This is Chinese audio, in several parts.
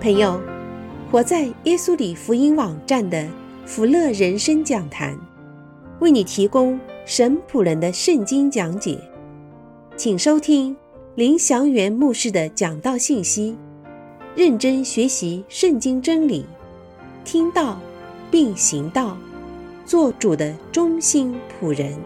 朋友，活在耶稣里福音网站的福乐人生讲坛，为你提供神仆人的圣经讲解，请收听林祥元牧师的讲道信息，认真学习圣经真理，听道并行道，做主的忠心仆人。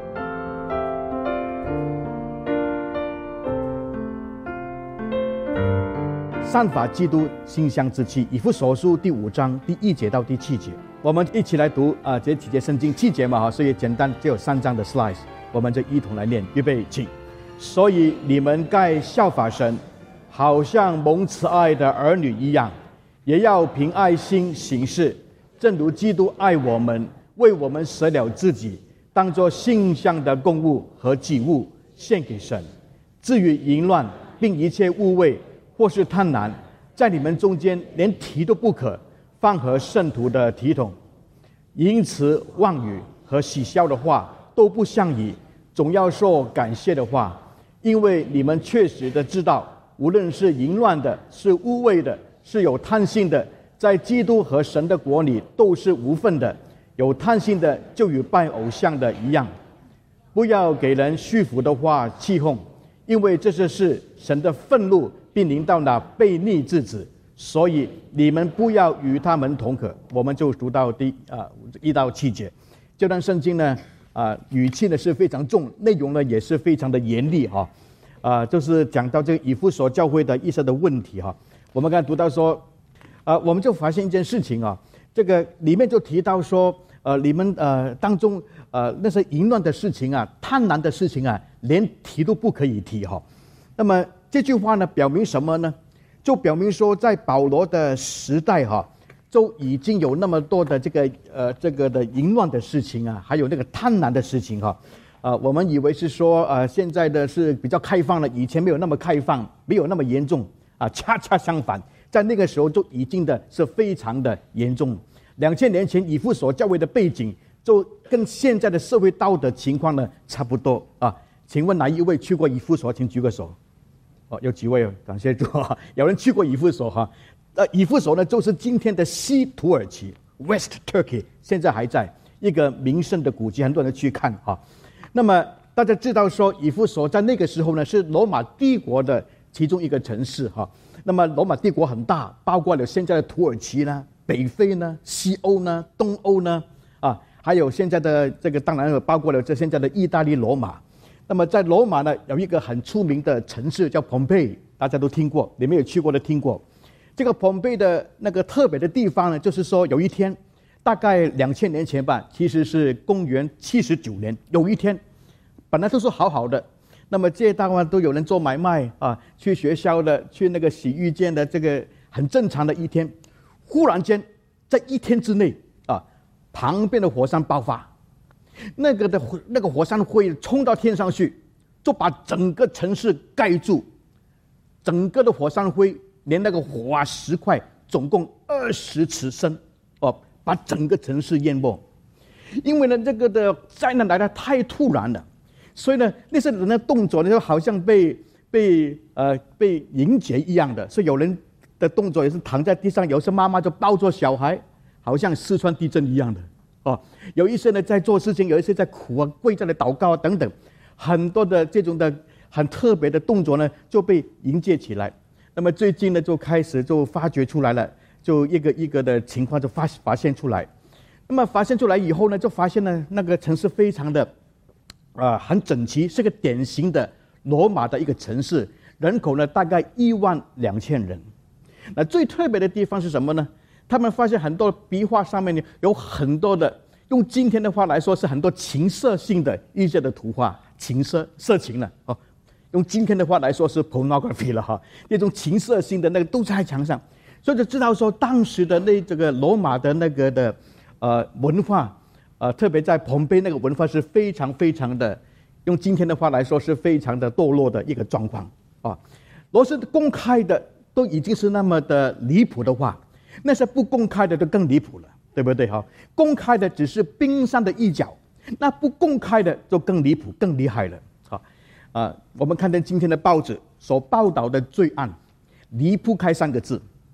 散发基督馨香之气，以弗所书第5章第1节到第7节，我们一起来读这几节圣经，7节嘛，所以简单只有3张的 slides， 我们就一同来念。预备起。所以你们该效法神，好像蒙慈爱的儿女一样，也要凭爱心行事，正如基督爱我们，为我们舍了自己，当作馨香的供物和祭物献给神。至于淫乱并一切污秽或是贪婪，在你们中间连提都不可，放和圣徒的体统。淫词妄语和喜笑的话都不相宜，总要说感谢的话，因为你们确实的知道，无论是淫乱的，是污秽的，是有贪心的，在基督和神的国里都是无分的。有贪心的就与拜偶像的一样。不要给人虚浮的话起哄，因为这些事神的愤怒并临到那悖逆之子，所以你们不要与他们同可。我们就读到第1到7节。这段圣经呢，语气呢是非常重，内容呢也是非常的严厉哈。就是讲到这个以弗所教会的一些的问题哈。我们刚才读到说，我们就发现一件事情啊，这个里面就提到说，你们当中那些淫乱的事情啊、贪婪的事情啊，连提都不可以提哈。那么这句话呢，表明什么呢？就表明说，在保罗的时代哈，就已经有那么多的这个的淫乱的事情啊，还有那个贪婪的事情哈。我们以为是说现在的是比较开放了，以前没有那么开放，没有那么严重啊，恰恰相反，在那个时候就已经的是非常的严重。2000年前以弗所教会的背景，就跟现在的社会道德情况呢差不多啊。请问哪一位去过以弗所？请举个手。有几位？感谢主啊！有人去过以弗所哈。以弗所呢，就是今天的西土耳其 （West Turkey）， 现在还在一个名胜的古迹，很多人去看哈。那么大家知道说，以弗所在那个时候呢，是罗马帝国的其中一个城市哈。那么罗马帝国很大，包括了现在的土耳其呢、北非呢、西欧呢、东欧呢，还有现在的这个，当然包括了这现在的意大利罗马。那么在罗马呢，有一个很出名的城市叫蓬佩，大家都听过，你们有去过的听过。这个蓬佩的那个特别的地方呢，就是说有一天，大概2000年前吧，其实是公元79年，有一天，本来都是好好的，那么街道啊都有人做买卖啊，去学校的，去那个洗浴间的，这个很正常的一天，忽然间在一天之内旁边的火山爆发。那个火山灰冲到天上去，就把整个城市盖住，整个的火山灰连那个火石块总共20尺深把整个城市淹没。因为呢这个的灾难来得太突然了，所以呢那些人的动作呢就好像被凝结一样的，所以有人的动作也是躺在地上，有些妈妈就抱着小孩，好像四川地震一样的。有一些呢在做事情，有一些在哭啊、跪在那祷告啊等等，很多的这种的很特别的动作呢就被凝结起来。那么最近呢就开始就发掘出来了，就一个一个的情况就发现出来。那么发现出来以后呢，就发现呢那个城市非常的很整齐，是个典型的罗马的一个城市，人口呢大概12000人。那最特别的地方是什么呢？他们发现很多壁画上面呢有很多的，用今天的话来说是很多情色性的一些的图画，色情了用今天的话来说是 pornography 了哈，那种情色性的那个都在墙上，所以就知道说当时的这个罗马的那个的文化特别在蓬佩那个文化是非常非常的，用今天的话来说是非常的堕落的一个状况若是公开的都已经是那么的离谱的话，那些不公开的就更离谱了，对不对公开的只是冰山的一角，那不公开的就更离谱、更厉害了我们看见今天的报纸所报道的罪案，离不开3个字，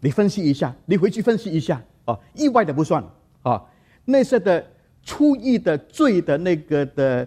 你分析一下，你回去分析一下啊，意外的不算啊，那些的出意的罪的那个的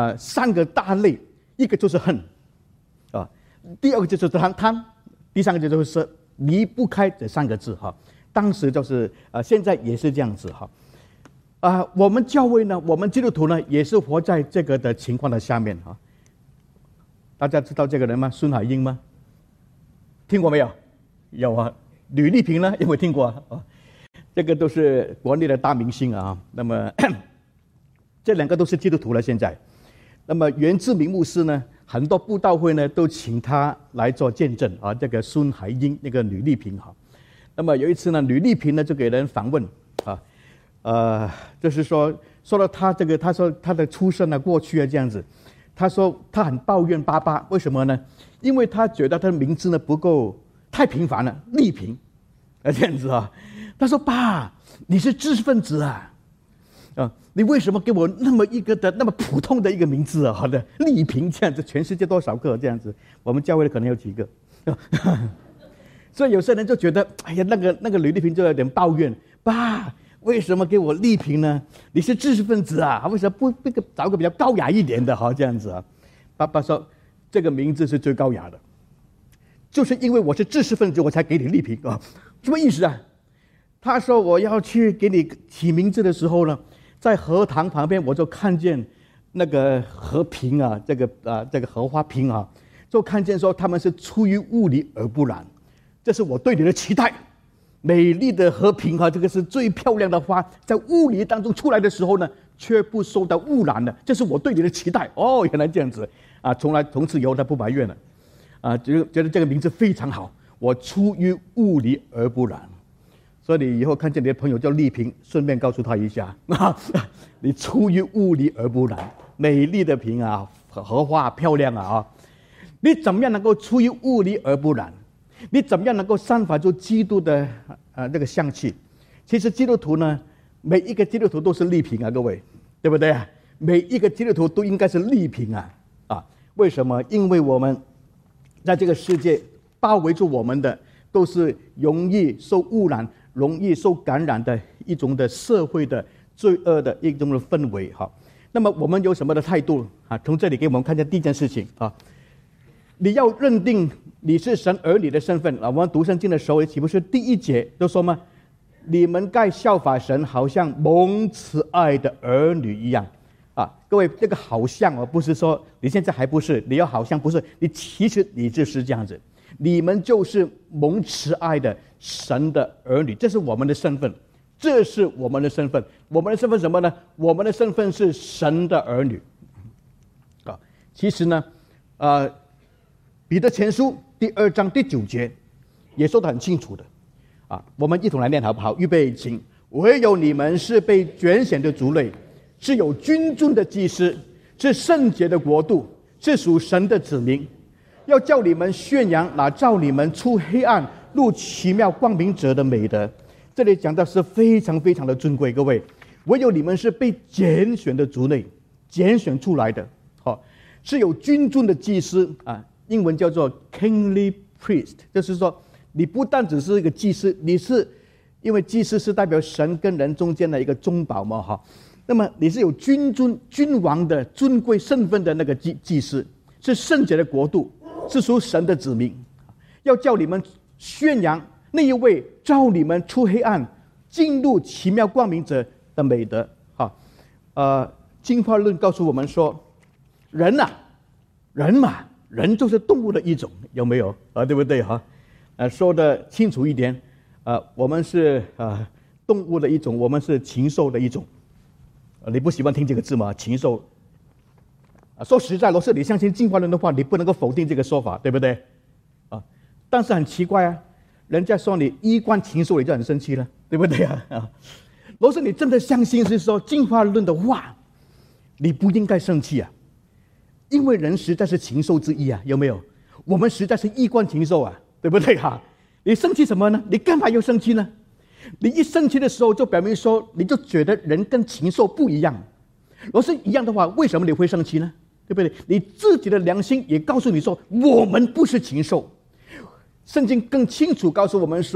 3个大类，一个就是恨啊，第二个就是贪，第三个就是离不开这3个字哈。当时就是现在也是这样子哈。我们教会呢，我们基督徒呢，也是活在这个的情况的下面哈。大家知道这个人吗？孙海英吗？听过没有？有啊。吕丽萍呢？有没有听过啊？这个都是国内的大明星啊。那么这2个都是基督徒了。现在，那么袁志明牧师呢，很多布道会呢都请他来做见证啊。这个孙海英，那个吕丽萍哈。那么有一次呢，吕丽萍呢就给人访问啊，就是说到他这个，他说他的出身啊、过去啊这样子，他说他很抱怨爸爸，为什么呢？因为他觉得他的名字呢不够太平凡了，丽萍这样子啊。他说爸，你是知识分子啊，你为什么给我那么一个的那么普通的一个名字啊？好的，丽萍这样子，全世界多少个这样子？我们教会的可能有几个。所以有些人就觉得，哎呀，那个吕丽萍就有点抱怨，爸，为什么给我丽萍呢？你是知识分子啊，为什么不找个比较高雅一点的哈？这样子啊？爸爸说，这个名字是最高雅的，就是因为我是知识分子，我才给你丽萍啊。什么意思啊？他说我要去给你起名字的时候呢，在荷塘旁边我就看见那个荷萍啊，这个荷花萍啊，就看见说他们是出于雾里而不染。这是我对你的期待，美丽的和平这个是最漂亮的花，在雾里当中出来的时候呢，却不受到污染了。这是我对你的期待。哦，原来这样子啊！从此以后他不埋怨了，啊，觉得这个名字非常好。我出于雾里而不染，所以你以后看见你的朋友叫丽萍，顺便告诉他一下啊，你出于雾里而不染，美丽的萍啊，荷花漂亮啊！你怎么样能够出于雾里而不染？你怎么样能够散发出基督的那个香气？其实基督徒呢，每一个基督徒都是丽萍啊，各位，对不对啊？每一个基督徒都应该是丽萍啊！为什么？因为我们在这个世界包围住我们的，都是容易受污染、容易受感染的一种的社会的罪恶的一种的氛围哈。那么我们有什么的态度啊？从这里给我们看见第一件事情啊。你要认定你是神儿女的身份啊！我们读圣经的时候，岂不是第1节都说吗？你们该效法神，好像蒙慈爱的儿女一样啊！各位，这个好像不是说你现在还不是，你要好像不是，其实你就是这样子。你们就是蒙慈爱的神的儿女，这是我们的身份，这是我们的身份。我们的身份什么呢？我们的身份是神的儿女啊！其实呢，彼得前书第2章第9节也说得很清楚的啊，我们一同来念好不好？预备，请。唯有你们是被拣选的族类，是有君尊的祭司，是圣洁的国度，是属神的子民，要叫你们宣扬那照你们出黑暗入奇妙光明者的美德。这里讲的是非常非常的尊贵，各位，唯有你们是被拣选的族类，拣选出来的，是有君尊的祭司啊。英文叫做 kingly priest， 就是说你不但只是一个祭司，你是因为祭司是代表神跟人中间的一个中保嘛哈，那么你是有君王的尊贵身份的那个祭司，是圣洁的国度，是属神的子民，要叫你们宣扬那一位召你们出黑暗进入奇妙光明者的美德进化论告诉我们说，人嘛，人就是动物的一种，有没有对不对哈？说得清楚一点，我们是动物的一种，我们是禽兽的一种。你不喜欢听这个字吗？禽兽。说实在，若是你相信进化论的话，你不能够否定这个说法，对不对？但是很奇怪啊，人家说你衣冠禽兽，你就很生气了，对不对啊？若是你真的相信是说进化论的话，你不应该生气啊。因为人实在是禽兽之一啊，有没有？我们实在是衣冠禽兽啊，对不对哈？你生气什么呢？你干嘛要生气呢？你一生气的时候，就表明说你就觉得人跟禽兽不一样。若是一样的话，为什么你会生气呢？对不对？你自己的良心也告诉你说，我们不是禽兽。圣经更清楚告诉我们说，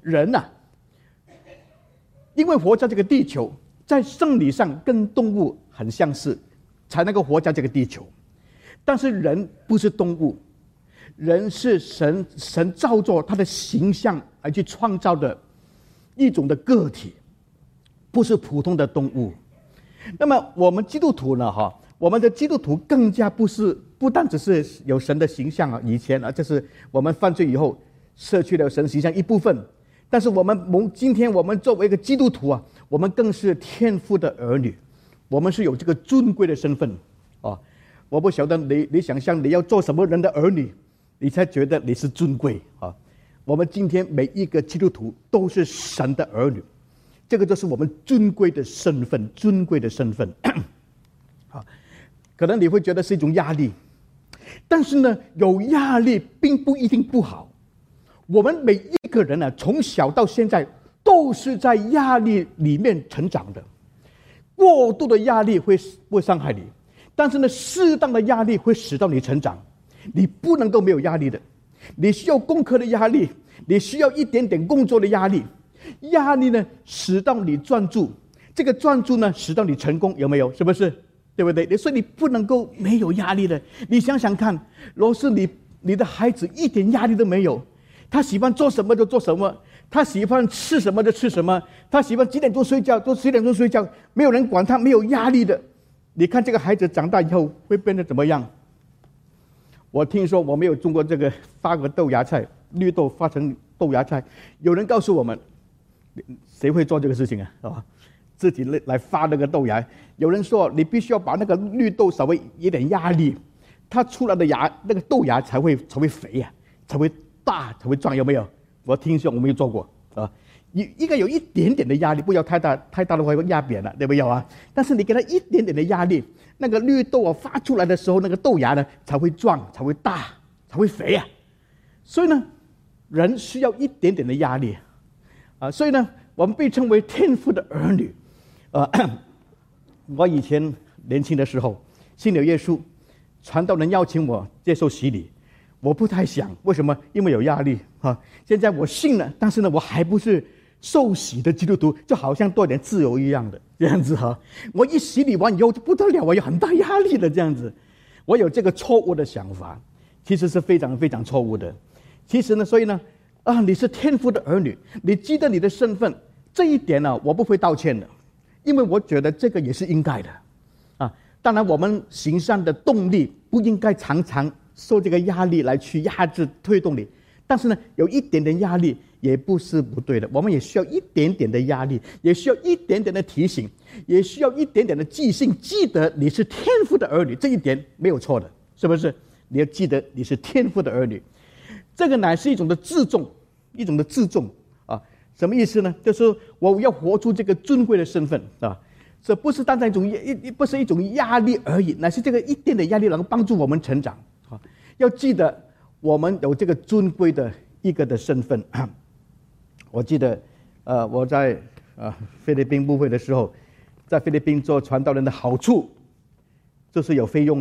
人啊，因为活在这个地球，在生理上跟动物很相似，才能够活在这个地球。但是人不是动物，人是神照着他的形象而去创造的一种的个体，不是普通的动物。那么我们基督徒呢？我们的基督徒更加不单只是有神的形象啊，以前啊，这是我们犯罪以后失去了神形象一部分。但是今天我们作为一个基督徒啊，我们更是天父的儿女，我们是有这个尊贵的身份啊。我不晓得你想象你要做什么人的儿女，你才觉得你是尊贵啊。我们今天每一个基督徒都是神的儿女，这个就是我们尊贵的身份，尊贵的身份。啊，可能你会觉得是一种压力，但是呢，有压力并不一定不好。我们每一个人呢，从小到现在都是在压力里面成长的。过度的压力会伤害你，但是呢，适当的压力会使到你成长。你不能够没有压力的，你需要功课的压力，你需要一点点工作的压力。压力呢，使到你专注，这个专注呢，使到你成功，有没有？是不是？对不对？所以你不能够没有压力的。你想想看，若是你的孩子一点压力都没有，他喜欢做什么就做什么，他喜欢吃什么就吃什么，他喜欢几点钟睡觉就几点钟睡觉，没有人管他，没有压力的。你看这个孩子长大以后会变得怎么样？我听说我没有种过这个发个豆芽菜，绿豆发成豆芽菜，有人告诉我们，谁会做这个事情啊？是吧？自己来发那个豆芽。有人说你必须要把那个绿豆稍微有点压力，它出来的那个豆芽才会肥啊，才会大，才会壮，有没有？我听说我没有做过啊。应该有一点点的压力，不要太大的话会压扁了，对不对啊？但是你给它一点点的压力，那个绿豆啊发出来的时候，那个豆芽呢才会壮，才会大，才会肥啊。所以呢，人需要一点点的压力啊。所以呢，我们被称为天父的儿女。我以前年轻的时候信了耶稣，传道人邀请我接受洗礼，我不太想，为什么？因为有压力啊。现在我信了，但是呢，我还不是受洗的基督徒，就好像多点自由一样的这样子哈。我一洗礼完以后就不得了，我有很大压力的这样子。我有这个错误的想法，其实是非常非常错误的。其实呢，所以呢，你是天父的儿女，你记得你的身份，这一点呢，我不会道歉的，因为我觉得这个也是应该的啊。当然，我们行善的动力不应该常常受这个压力来去压制推动你，但是呢，有一点点压力也不是不对的。我们也需要一点点的压力，也需要一点点的提醒，也需要一点点的记性，记得你是天父的儿女，这一点没有错的，是不是？你要记得你是天父的儿女，这个乃是一种的自重，一种的自重啊。什么意思呢？就是我要活出这个尊贵的身份啊。这不是单单不是一种压力而已，乃是这个一点点压力能够帮助我们成长啊。要记得我们有这个尊贵的一个的身份。我记得我在菲律宾牧会的时候，在菲律宾做传道人的好处就是有费用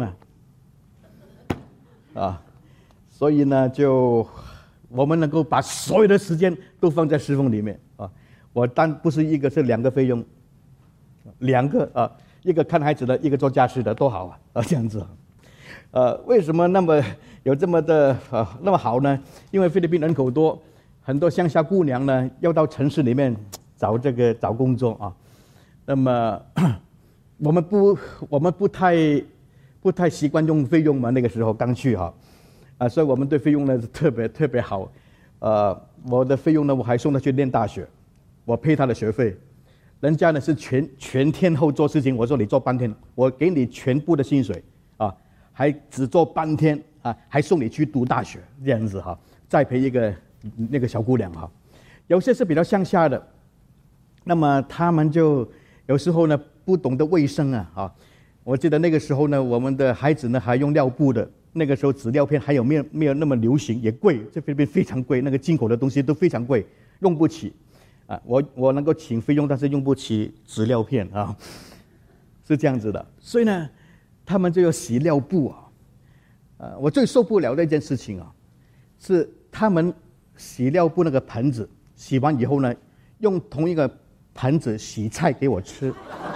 啊，所以呢，就我们能够把所有的时间都放在侍奉里面啊。我不是一个，是两个费用。两个啊，一个看孩子的，一个做家事的，多好啊！这样子，为什么那么有这么的那么好呢？因为菲律宾人口多，很多乡下姑娘呢要到城市里面找工作啊。那么我们不太习惯用费用嘛，那个时候刚去所以我们对费用呢特别特别好。我的费用呢，我还送他去念大学，我赔他的学费。人家呢是全天候做事情，我说你做半天，我给你全部的薪水啊，还只做半天啊，还送你去读大学这样子再陪一个那个小姑娘有些是比较乡下的，那么他们就有时候呢不懂得卫生我记得那个时候呢，我们的孩子呢还用尿布的，那个时候纸尿片还有没有那么流行，也贵，这菲律宾非常贵，那个进口的东西都非常贵，用不起。我能够请费用，但是用不起纸尿片是这样子的。所以呢，他们就要洗尿布我最受不了的一件事情是他们洗尿布那个盆子洗完以后呢，用同一个盆子洗菜给我吃。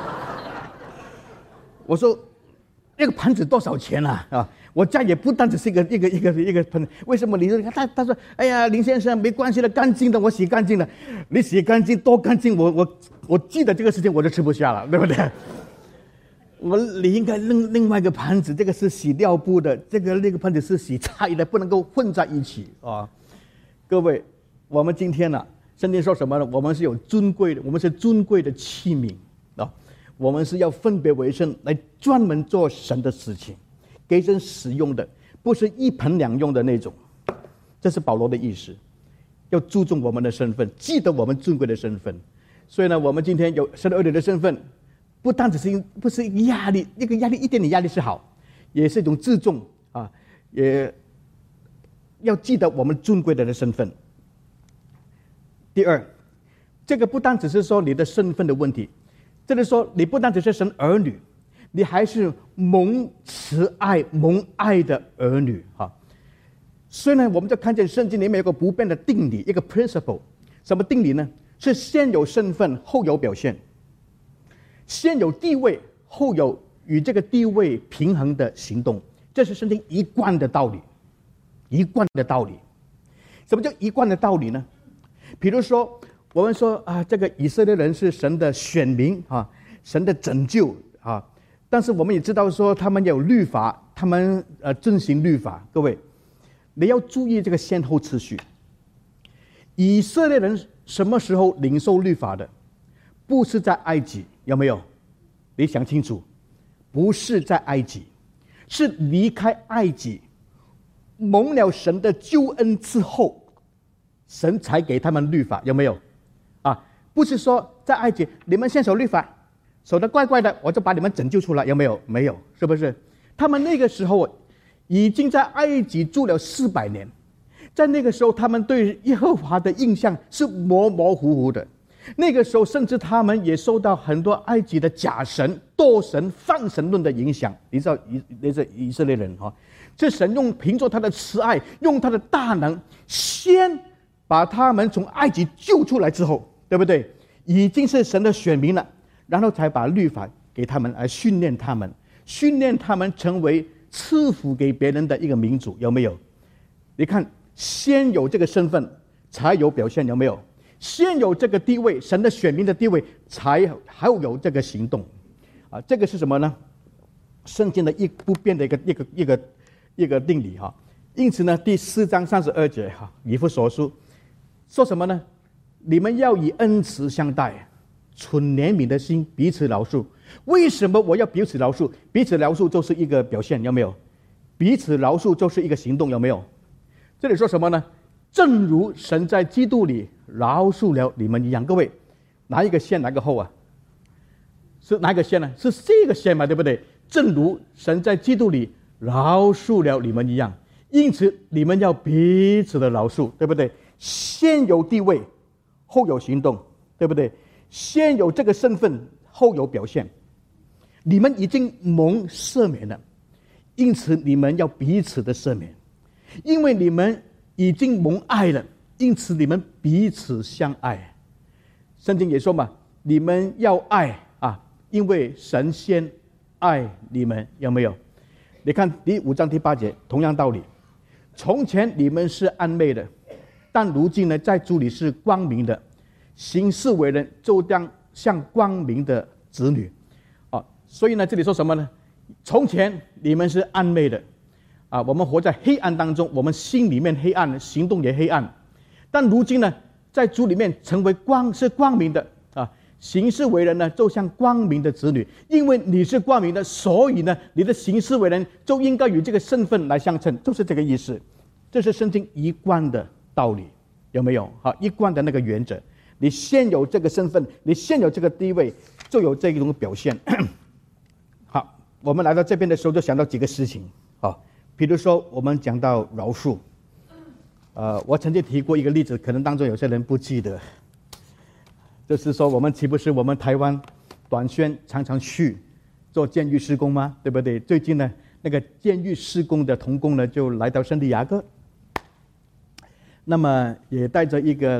我说那个盆子多少钱啊？我家也不单只是一个盆，为什么你他说，哎呀，林先生没关系的，干净的，我洗干净了。你洗干净多干净，我记得这个事情我就吃不下了，对不对？你应该另外一个盘子，这个是洗尿布的，那个盘子是洗菜的，不能够混在一起啊！各位，我们今天呢，圣经说什么呢？我们是有尊贵的，我们是尊贵的器皿啊，我们是要分别为圣，来专门做神的事情，给神使用的，不是一盆两用的那种。这是保罗的意思，要注重我们的身份，记得我们尊贵的身份。所以呢，我们今天有神的儿女的身份。不单只是不是一个压力，那个压力一点点压力是好，也是一种自重啊，也要记得我们尊贵的身份。第二，这个不单只是说你的身份的问题，这里说你不单只是神儿女，你还是蒙慈爱、蒙爱的儿女哈。所以呢，我们就看见圣经里面有个不变的定理，一个 principle， 什么定理呢？是先有身份，后有表现。先有地位，后有与这个地位平衡的行动，这是圣经一贯的道理。一贯的道理，什么叫一贯的道理呢？比如说，我们说啊，这个以色列人是神的选民啊，神的拯救啊，但是我们也知道说，他们有律法，他们遵行律法。各位，你要注意这个先后次序。以色列人什么时候领受律法的？不是在埃及，有没有？你想清楚，不是在埃及，是离开埃及，蒙了神的救恩之后，神才给他们律法，有没有？不是说在埃及你们先守律法，守得怪怪的，我就把你们拯救出来，有没有？没有，是不是？他们那个时候已经在埃及住了400年，在那个时候，他们对耶和华的印象是模模糊糊的。那个时候，甚至他们也受到很多埃及的假神、堕神、泛神论的影响。你知道以色列人这神凭着他的慈爱，用他的大能，先把他们从埃及救出来之后，对不对？已经是神的选民了，然后才把律法给他们，来训练他们成为赐福给别人的一个民族，有没有？你看，先有这个身份，才有表现，有没有？先有这个地位，神的选民的地位，才还有这个行动，这个是什么呢？圣经的一不变的一个定理哈。因此呢，第4章32节以弗所书说什么呢？你们要以恩慈相待，存怜悯的心，彼此饶恕。为什么我要彼此饶恕？彼此饶恕就是一个表现，有没有？彼此饶恕就是一个行动，有没有？这里说什么呢？正如神在基督里饶恕了你们一样。各位，哪一个先哪个后啊？是哪一个先呢？是这个先嘛，对不对？正如神在基督里饶恕了你们一样，因此你们要彼此的饶恕，对不对？先有地位，后有行动，对不对？先有这个身份，后有表现。你们已经蒙赦免了，因此你们要彼此的赦免，因为你们已经蒙爱了，因此你们彼此相爱。圣经也说嘛，你们要爱因为神先爱你们，有没有？你看第5章第8节，同样道理。从前你们是暗昧的，但如今呢，在主里是光明的，行事为人就当像光明的子女。所以呢，这里说什么呢？从前你们是暗昧的我们活在黑暗当中，我们心里面黑暗，行动也黑暗。但如今呢，在主里面成为光，是光明的行事为人呢，就像光明的子女。因为你是光明的，所以呢，你的行事为人就应该与这个身份来相称，就是这个意思。这是圣经一贯的道理，有没有？一贯的那个原则。你先有这个身份，你先有这个地位，就有这一种表现。好，我们来到这边的时候，就想到几个事情比如说我们讲到饶恕，我曾经提过一个例子，可能当中有些人不记得，就是说我们岂不是我们台湾短宣常常去做监狱施工吗？对不对？最近呢，那个监狱施工的同工呢，就来到圣地亚哥，那么也带着一个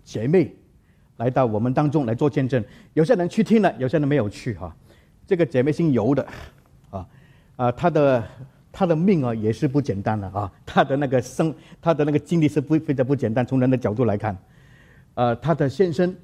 姐妹来到我们当中来做见证。有些人去听了，有些人没有去哈。这个姐妹姓尤的，她的命啊也是不简单了啊。她的那个经历是非常不简单，从人的角度来看，她的先生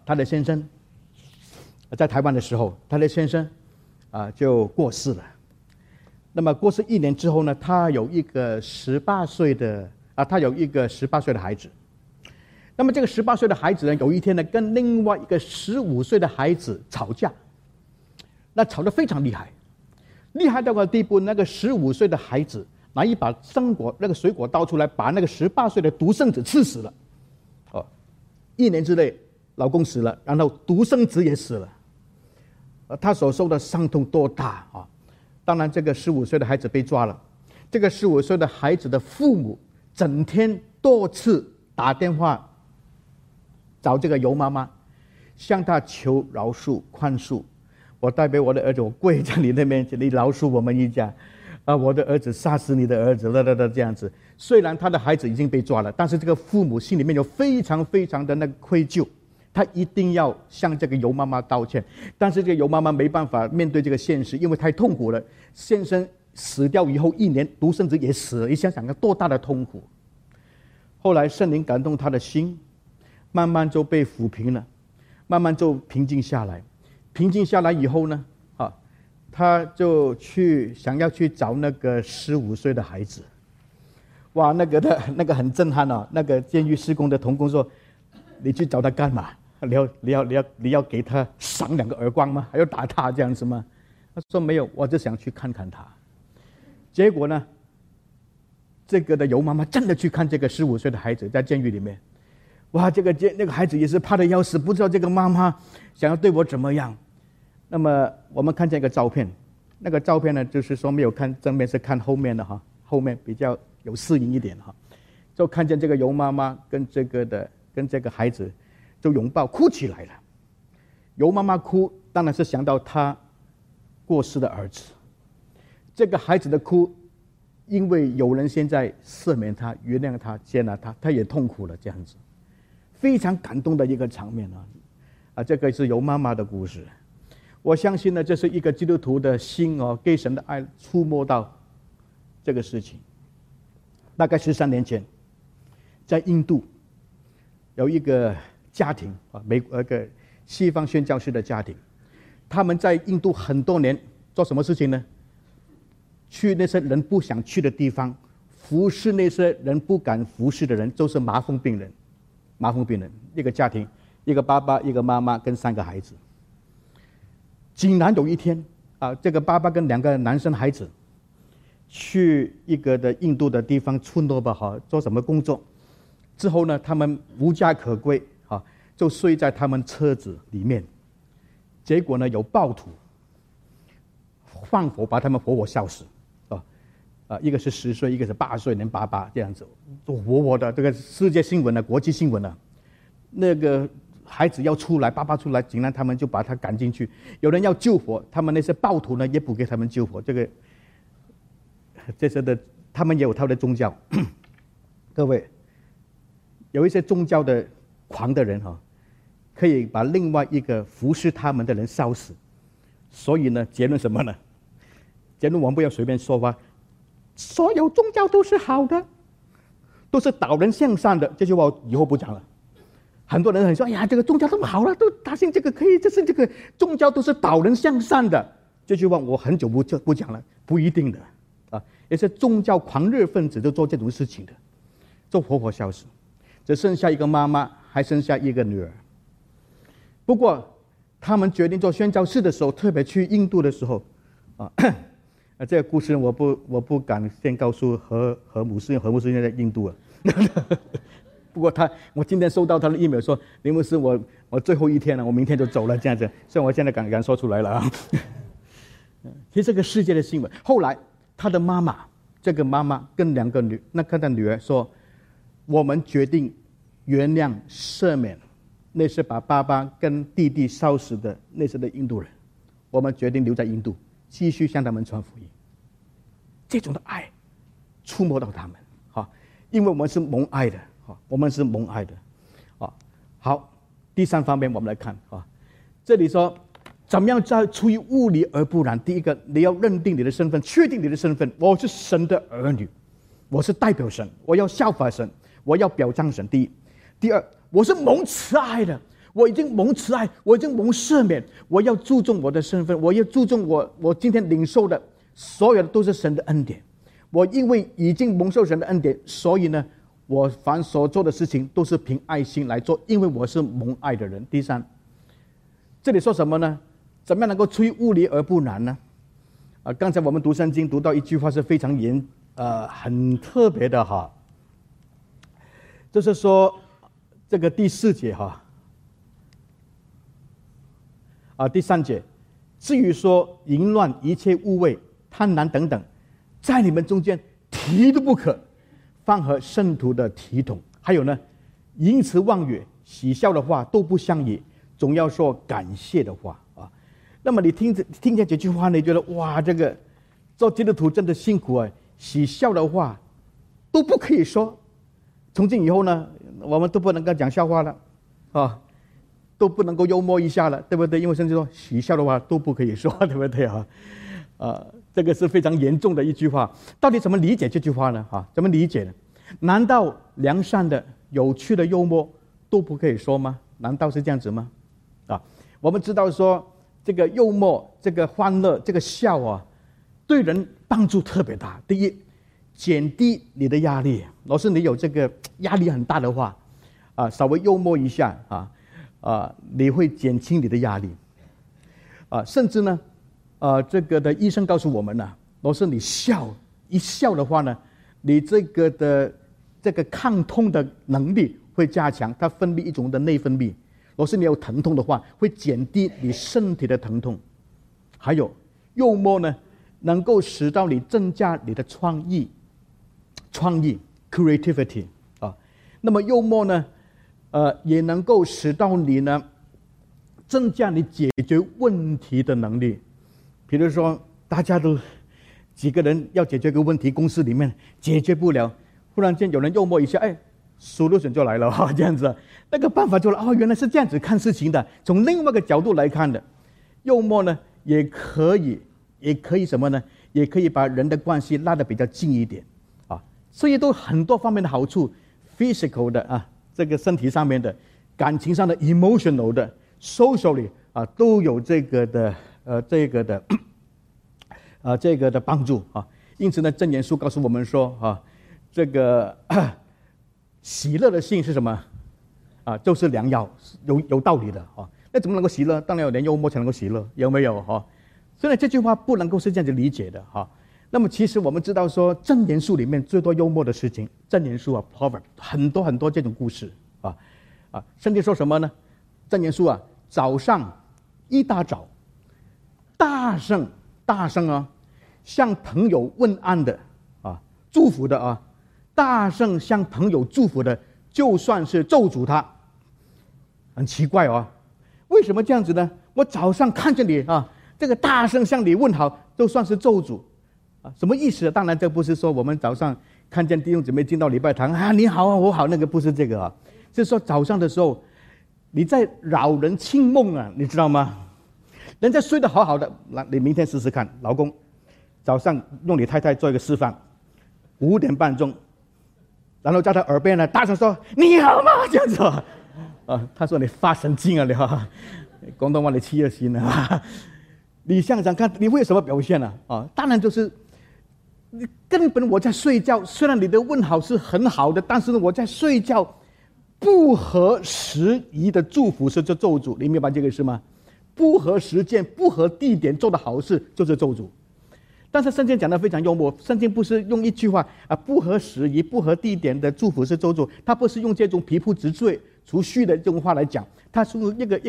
在台湾的时候，她的先生就过世了。那么过世1年之后呢，她有一个18岁的孩子。那么这个18岁的孩子呢，有一天呢，跟另外一个15岁的孩子吵架，那吵得非常厉害，厉害到个地步，那个15岁的孩子拿一把水果刀出来，把那个18岁的独生子刺死了。1年之内，老公死了，然后独生子也死了。他所受的伤痛多大啊！当然，这个15岁的孩子被抓了。这个15岁的孩子的父母整天多次打电话找这个尤妈妈，向她求饶恕宽恕。我代表我的儿子，我跪在你那边，你饶恕我们一家。我的儿子杀死你的儿子了，这样子。虽然他的孩子已经被抓了，但是这个父母心里面有非常非常的那个愧疚，他一定要向这个尤妈妈道歉。但是这个尤妈妈没办法面对这个现实，因为太痛苦了。先生死掉以后1年，独生子也死了，你想想看多大的痛苦。后来圣灵感动他的心，慢慢就被抚平了，慢慢就平静下来。平静下来以后呢，他就想要去找那个15岁的孩子。哇，那个很震撼哦。那个监狱施工的同工说：“你去找他干嘛？你要给他赏2个耳光吗？还要打他这样子吗？”他说：“没有，我就想去看看他。”结果呢，这个的尤妈妈真的去看这个15岁的孩子在监狱里面。哇，那个孩子也是怕得要死，不知道这个妈妈想要对我怎么样。那么我们看见一个照片，那个照片呢，就是说没有看正面，是看后面的哈，后面比较有视野一点哈，就看见这个尤妈妈跟这个孩子就拥抱哭起来了。尤妈妈哭，当然是想到她过世的儿子。这个孩子的哭，因为有人现在赦免他、原谅他、接纳他，他也痛苦了，这样子，非常感动的一个场面啊！这个是尤妈妈的故事。我相信呢，这是一个基督徒的心给神的爱触摸到这个事情。大概13年前，在印度有一个家庭美国一个西方宣教士的家庭，他们在印度很多年做什么事情呢？去那些人不想去的地方，服侍那些人不敢服侍的人，就是麻风病人。一个家庭，一个爸爸，一个妈妈跟3个孩子。竟然有一天这个爸爸跟2个男生孩子去一个的印度的地方村落吧做什么工作，之后呢，他们无家可归就睡在他们车子里面。结果呢，有暴徒放火把他们活活烧死一个是10岁，一个是8岁，连8这样子，活活的。这个世界新闻了，国际新闻了。那个孩子要出来，爸爸出来，竟然他们就把他赶进去。有人要救火，他们那些暴徒呢也不给他们救火。这些的，他们也有他的宗教。各位，有一些宗教的狂的人可以把另外一个服侍他们的人烧死。所以呢，结论什么呢？结论我们不要随便说话。所有宗教都是好的，都是导人向善的。这句话以后不讲了。很多人很说：“哎呀，这个宗教这么好了，都打信这个可以，这个宗教都是导人向善的。”这句话我很久不讲了，不一定的有些宗教狂热分子就做这种事情的，就活活烧死，只剩下一个妈妈，还剩下一个女儿。不过他们决定做宣教士的时候，特别去印度的时候这个故事我不敢先告诉何牧师，因为何牧师现在在印度了。不过我今天收到他的 email 说：“林牧师，我最后一天了，我明天就走了，这样子。”所以我现在敢说出来了其实这个世界的新闻。后来他的妈妈，这个妈妈跟2个女儿说：“我们决定原谅赦免那些把爸爸跟弟弟烧死的那些的印度人，我们决定留在印度，继续向他们传福音。”这种的爱触摸到他们因为我们是蒙爱的我们是蒙爱的好，第三方面我们来看啊，这里说怎么样在出于物理而不然。第一个，你要认定你的身份，确定你的身份，我是神的儿女，我是代表神，我要效法神，我要表彰神。第一。第二，我是蒙慈爱的，我已经蒙慈爱，我已经蒙赦免，我要注重我的身份，我要注重我今天领受的所有的都是神的恩典。我因为已经蒙受神的恩典，所以呢，我凡所做的事情都是凭爱心来做，因为我是蒙爱的人。第三，这里说什么呢？怎么样能够出于物理而不然呢？刚才我们读圣经读到一句话是非常很特别的哈，就是说这个第4节哈，第3节，至于说淫乱、一切污秽、贪婪等等，在你们中间提都不可，放和圣徒的体统。还有呢，淫词妄语、喜笑的话都不相宜，总要说感谢的话啊。那么你听见这句话呢，你觉得哇，这个做基督徒真的辛苦啊！喜笑的话都不可以说，从今以后呢，我们都不能够讲笑话了，啊，都不能够幽默一下了，对不对？因为甚至说喜笑的话都不可以说，对不对啊？这个是非常严重的一句话。到底怎么理解这句话呢？怎么理解呢？难道良善的、有趣的幽默都不可以说吗？难道是这样子吗？我们知道说这个幽默、这个欢乐、这个笑啊，对人帮助特别大。第一，减低你的压力。若是你有这个压力很大的话，稍微幽默一下你会减轻你的压力。甚至呢，这个的医生告诉我们呢，若是你一笑的话呢，你这个抗痛的能力会加强，它分泌一种的内分泌。若是你有疼痛的话，会减低你身体的疼痛。还有幽默呢，能够使到你增加你的创意 creativity 那么幽默呢，也能够使到你呢增加你解决问题的能力。比如说大家都几个人要解决个问题，公司里面解决不了，忽然间有人幽默一下，solution 就来了这样子，那个办法就来原来是这样子看事情的，从另外一个角度来看的。幽默呢也可以什么呢？也可以把人的关系拉得比较近一点所以都很多方面的好处 ，physical 的这个身体上面的，感情上的 emotional 的 ，socially 都有这个的帮助因此呢，箴言书告诉我们说这个喜乐的心是什么就是良药，有道理的那怎么能够喜乐？当然有点幽默才能够喜乐，有没有所以这句话不能够是这样子理解的那么其实我们知道说，箴言书里面最多幽默的事情，箴言书Proverb 很多很多这种故事圣经说什么呢？箴言书早上一大早，大声向朋友问安的祝福的大声向朋友祝福的，就算是咒诅他。很奇怪为什么这样子呢？我早上看见你这个大声向你问好，就算是咒诅什么意思？当然这不是说我们早上看见弟兄姊妹进到礼拜堂你好我好，那个不是这个是说早上的时候你在扰人清梦你知道吗？人家睡得好好的，你明天试试看，老公早上用你太太做一个示范，5点半钟，然后在他耳边呢大声说你好吗？这样子他说你发神经你广东话你气热心你想想看，你会有什么表现当然就是根本我在睡觉，虽然你的问好是很好的，但是我在睡觉，不合时宜的祝福是这咒诅，你明白这个事吗？不合时间、不合地点做的好事就是咒诅。但是圣经讲的非常幽默，圣经不是用一句话不合时宜、不合地点的祝福是咒诅，他不是用这种皮肤直坠除虚的这种话来讲，他是用一个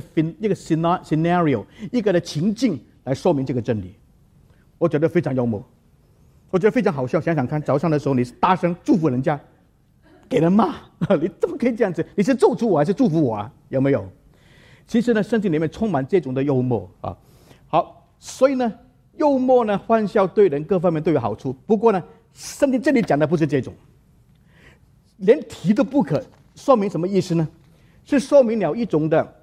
scenario 一个的情境来说明这个真理。我觉得非常幽默，我觉得非常好笑。想想看，早上的时候你大声祝福人家，给人骂你怎么可以这样子？你是咒诅我还是祝福我有没有？其实呢，圣经里面充满这种的幽默好，所以呢，幽默呢，欢笑对人各方面都有好处。不过呢，圣经这里讲的不是这种，连提都不可，说明什么意思呢？ 是说明了一种的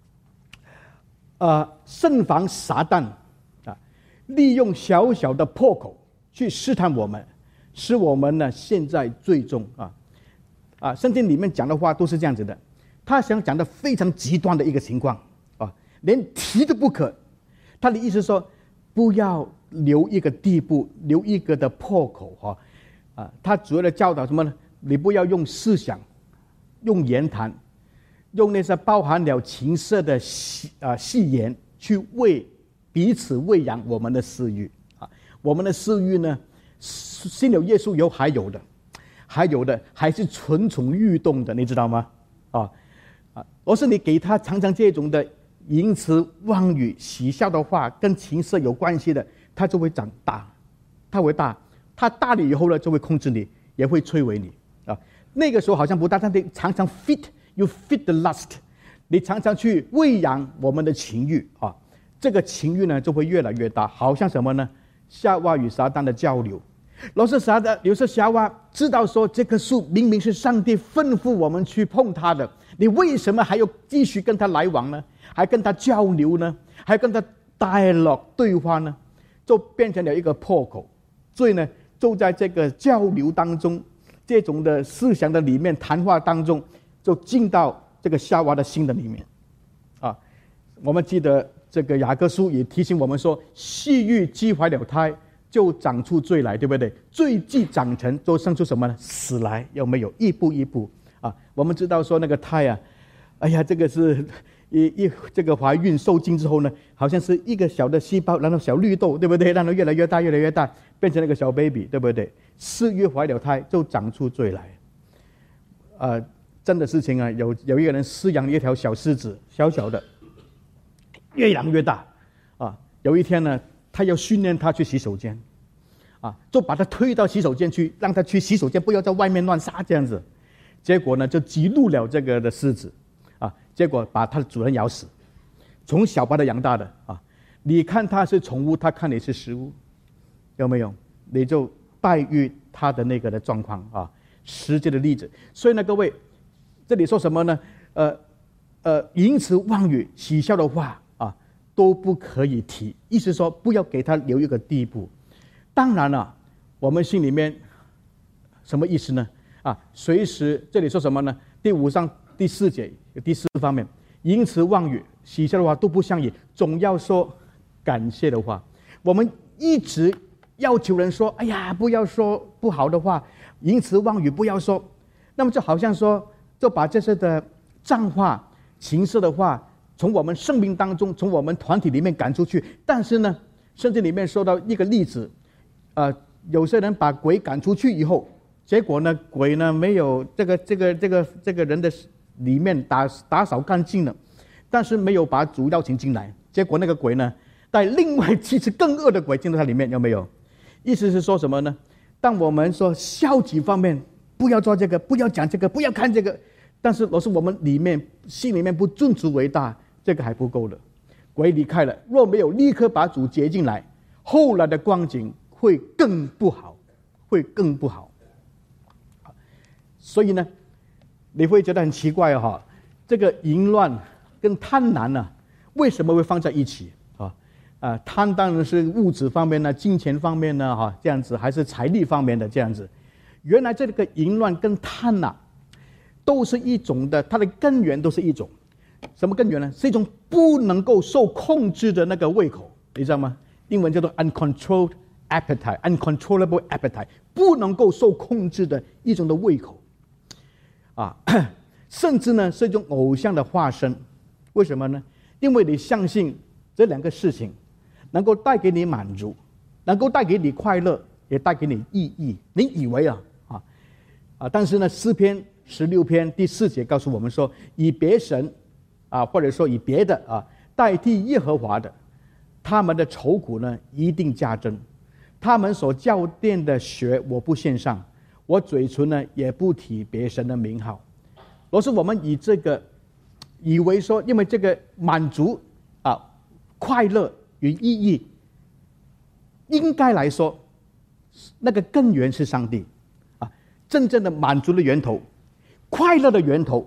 慎防撒旦利用小小的破口去试探我们，使我们呢陷在罪中圣经里面讲的话都是这样子的，他想讲的非常极端的一个情况连提都不可。他的意思说，不要留一个地步，留一个的破口他主要的教导什么呢？你不要用思想，用言谈，用那些包含了情色的戏言去彼此喂养我们的私欲我们的私欲呢，信了耶稣以后还有的还是蠢蠢欲动的，你知道吗？而是你给他常常这种的淫词妄语、嬉笑的话，跟情色有关系的，他就会长大，他大了以后呢，就会控制你，也会摧毁你那个时候好像不大，但你常常 you feed the lust， 你常常去喂养我们的情欲这个情欲呢就会越来越大，好像什么呢？夏娃与撒旦的交流。有时夏娃知道说这棵树明明是上帝吩咐我们去碰它的，你为什么还要继续跟他来往呢？还跟他交流呢？还跟他 dialogue 对话呢？就变成了一个破口。所以呢，就在这个交流当中，这种的思想的里面，谈话当中，就进到这个夏娃的心的里面我们记得这个雅各书也提醒我们说，细欲既怀了胎，就长出罪来，对不对？罪既长成，就生出什么呢？死来，有没有？一步一步我们知道说那个胎这个是这个怀孕受精之后呢，好像是一个小的细胞，然后小绿豆，对不对？然后越来越大，越来越大，变成那个小 baby， 对不对？4月怀了胎，就长出罪来。真的事情有一个人饲养了一条小狮子，小小的，越养越大有一天呢，他要训练他去洗手间就把他推到洗手间去，让他去洗手间，不要在外面乱撒这样子。结果呢，就激怒了这个的狮子结果把他的主人咬死。从小把他养大的你看他是宠物，他看你是食物，有没有？你就败于他的那个的状况实际的例子。所以呢，各位，这里说什么呢？淫词妄语、嬉笑的话都不可以提，意思说不要给他留一个地步。当然了，我们心里面什么意思呢？随时这里说什么呢？第5章第4节第4方面，淫词妄语、嬉笑的话都不相宜，总要说感谢的话。我们一直要求人说，哎呀，不要说不好的话，淫词妄语不要说。那么就好像说，就把这些的脏话、情色的话从我们生命当中，从我们团体里面赶出去。但是呢，圣经里面说到一个例子，有些人把鬼赶出去以后，结果呢，鬼呢没有这个人的里面打扫干净了，但是没有把主邀请进来，结果那个鬼呢带另外7只更恶的鬼进到它里面，有没有？意思是说什么呢？当我们说消极方面不要做这个，不要讲这个，不要看这个，但是若是我们心里面不尊主为大，这个还不够的。鬼离开了，若没有立刻把主接进来，后来的光景会更不好，会更不好。所以呢，你会觉得很奇怪这个淫乱跟贪婪为什么会放在一起贪当然是物质方面金钱方面这样子，还是财力方面的这样子。原来这个淫乱跟贪都是一种的，它的根源都是一种什么根源呢？是一种不能够受控制的那个胃口，你知道吗？英文叫做 uncontrolled appetite， uncontrollable appetite， 不能够受控制的一种的胃口甚至呢是一种偶像的化身。为什么呢？因为你相信这2个事情能够带给你满足，能够带给你快乐，也带给你意义。你以为但是呢，诗篇16篇第4节告诉我们说，以别神或者说以别的代替耶和华的，他们的愁苦呢一定加增。他们所校订的学我不献上，我嘴唇呢也不提别神的名号。若是我们以为说，因为这个满足快乐与意义，应该来说那个根源是上帝真正的满足的源头，快乐的源头，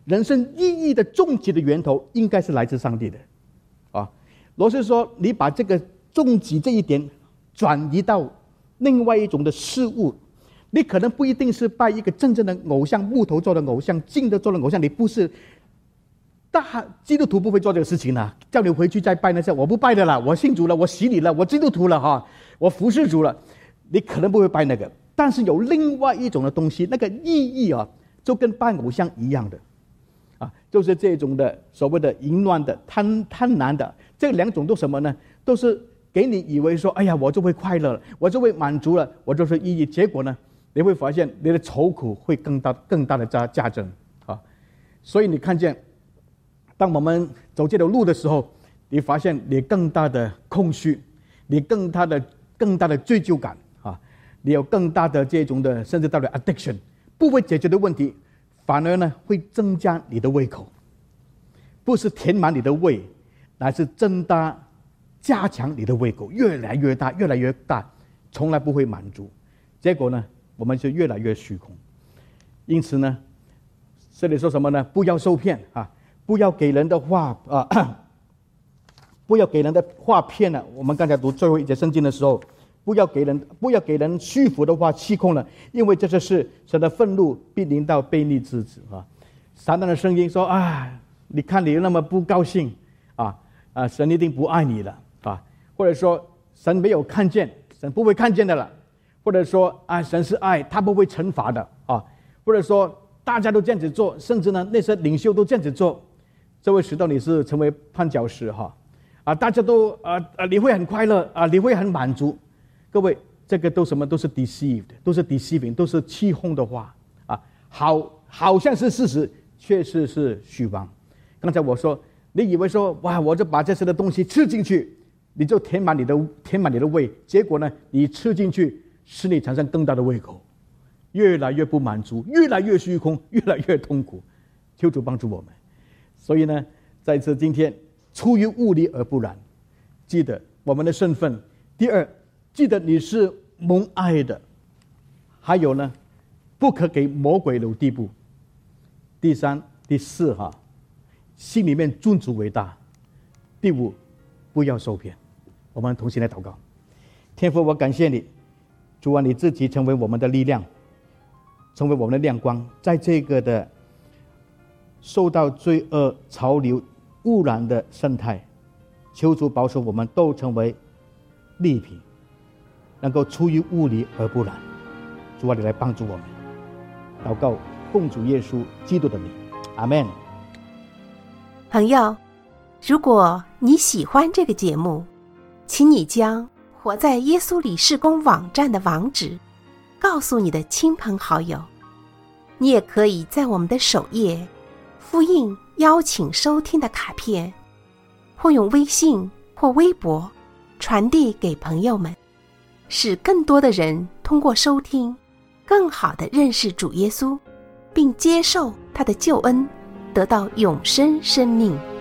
人生意义的终极的源头应该是来自上帝的啊。若是说你把这个终极这一点转移到另外一种的事物，你可能不一定是拜一个真正的偶像，木头做的偶像，金的做的偶像，你不是大基督徒不会做这个事情的，叫你回去再拜那些，我不拜的了，我信主了，我洗礼了，我基督徒了哈，我服侍主了，你可能不会拜那个。但是有另外一种的东西，那个意义啊，就跟拜偶像一样的啊，就是这种的所谓的淫乱的、贪婪的，这两种都什么呢？都是给你以为说，哎呀，我就会快乐了，我就会满足了，我就是意义。结果呢，你会发现你的愁苦会更大的加增啊。所以你看见，当我们走这条路的时候，你发现你更大的空虚，你更大的罪疚感啊，你有更大的这种的，甚至到了 addiction， 不会解决的问题，反而呢会增加你的胃口，不是填满你的胃，乃是加强你的胃口，越来越大，越来越大，从来不会满足。结果呢，我们就越来越虚空。因此呢，这里说什么呢？不要受骗啊，不要给人的话不要给人的话骗了。我们刚才读最后一节圣经的时候，不要给人虚浮的话欺控了，因为这就是神的愤怒必临到悖逆之子啊。撒旦的声音说啊，你看你那么不高兴神一定不爱你了啊，或者说神没有看见，神不会看见的了，或者说神是爱，他不会惩罚的啊，或者说大家都这样子做，甚至呢那些领袖都这样子做，这会使到你是成为绊脚石大家都你会很快乐你会很满足。各位，这个都什么？都是 deceived， 都是 deceiving， 都是欺哄的话好像是事实，确实是虚妄。刚才我说，你以为说哇，我就把这些的东西吃进去，你就填满你的胃，结果呢，你吃进去使你产生更大的胃口，越来越不满足，越来越虚空，越来越痛苦。求主帮助我们。所以呢，在此今天，出于物理而不然，记得我们的身份。第二，记得你是蒙爱的。还有呢，不可给魔鬼留地步。第三、第四心里面尊主为大。第五，不要受骗。我们同心来祷告。天父，我感谢你，主啊，你自己成为我们的力量，成为我们的亮光，在这个的受到罪恶潮流污染的生态，求主保守我们都成为利品，能够出于物理而不然。主啊，你来帮助我们。祷告奉主耶稣基督的名，阿们。 朋友，如果你喜欢这个节目，请你将活在耶稣里事工网站的网址告诉你的亲朋好友。你也可以在我们的首页复印邀请收听的卡片，或用微信或微博传递给朋友们，使更多的人通过收听更好地认识主耶稣，并接受他的救恩，得到永生生命。